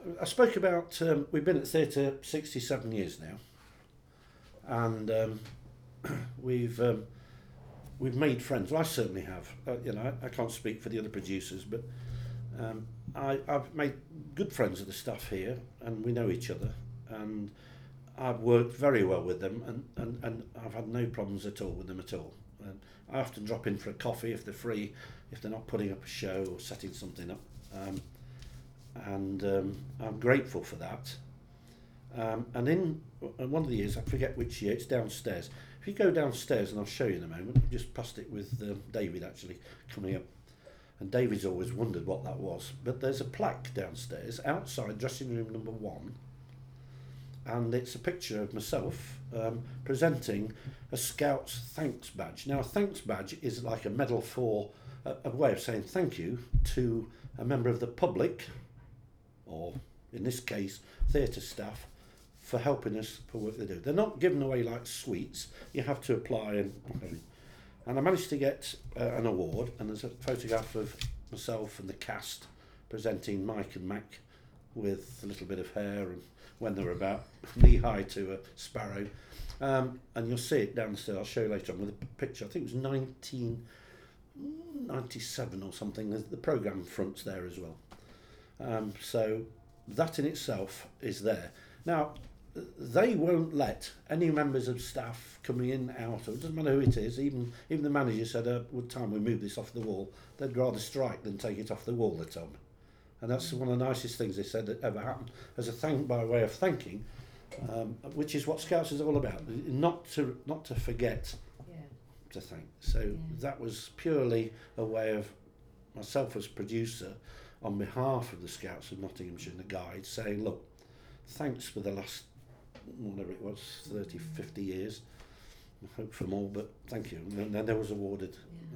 I spoke about, we've been at theatre 67 years now, and we've made friends. Well, I certainly have. I can't speak for the other producers, but I've made good friends with the staff here, and we know each other, and I've worked very well with them, and I've had no problems at all with them at all. And I often drop in for a coffee if they're free, if they're not putting up a show or setting something up. And I'm grateful for that. And in one of the years, I forget which year, it's downstairs. If you go downstairs, and I'll show you in a moment, I've just passed it with David actually coming up. And David's always wondered what that was. But there's a plaque downstairs, outside dressing room number 1. And it's a picture of myself presenting a Scouts thanks badge. Now, a thanks badge is like a medal for a way of saying thank you to a member of the public, or in this case, theatre staff, for helping us for what they do. They're not given away like sweets. You have to apply and I managed to get an award, and there's a photograph of myself and the cast presenting Mike and Mac with a little bit of hair and when they were about knee-high to a sparrow. And you'll see it downstairs, I'll show you later on with a picture. I think it was 1997 or something. The programme front's there as well. So that in itself is there. Now, they won't let any members of staff coming in, out, or it doesn't matter who it is, even the manager said, would time we move this off the wall, they'd rather strike than take it off the wall, they told me. And that's one of the nicest things they said that ever happened, as a by way of thanking, which is what Scouts is all about, not to forget to thank. So that was purely a way of myself as producer, on behalf of the Scouts of Nottinghamshire and the Guides, saying, look, thanks for the last, whatever it was, 30, 50 years. I hope for more, but thank you. And then there was awarded